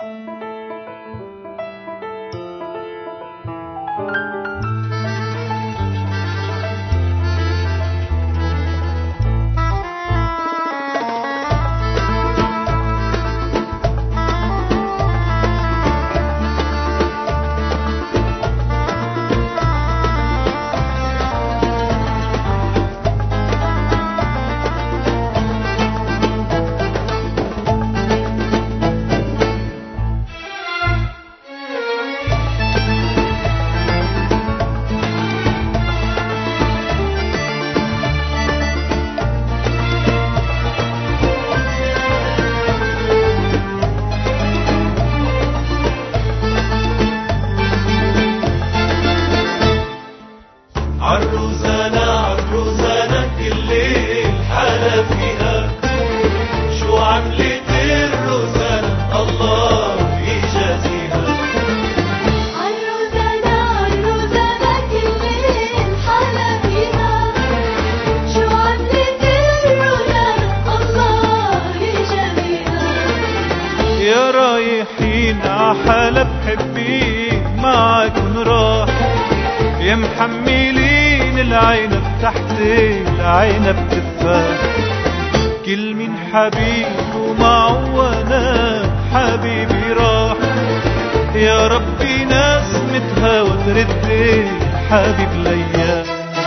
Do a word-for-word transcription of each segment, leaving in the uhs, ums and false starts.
عالروزانة عالروزانة كل الحالة فيها، شو عملت الروزانة الله يجازيها. عالروزانة عالروزانة كل الحالة فيها، شو عملت الروزانة الله يجازيها. يا رايحين عحلب حبي معاكن راح، يا محملين العنب تحت العنب تفاح، كل من حبيب ومعه وانا حبيبي راح. يا ربي ناس متهاوى ترد الحبيب ليا.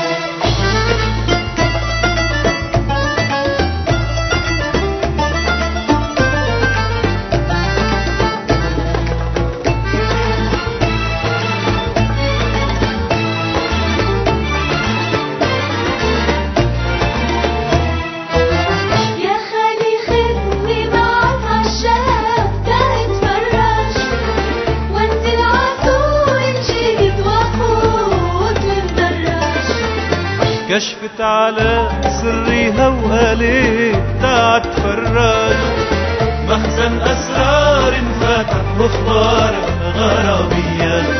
كشفت على سريها وقالت تعال تفرج، مخزن أسرار انفتح واخبار غرامية.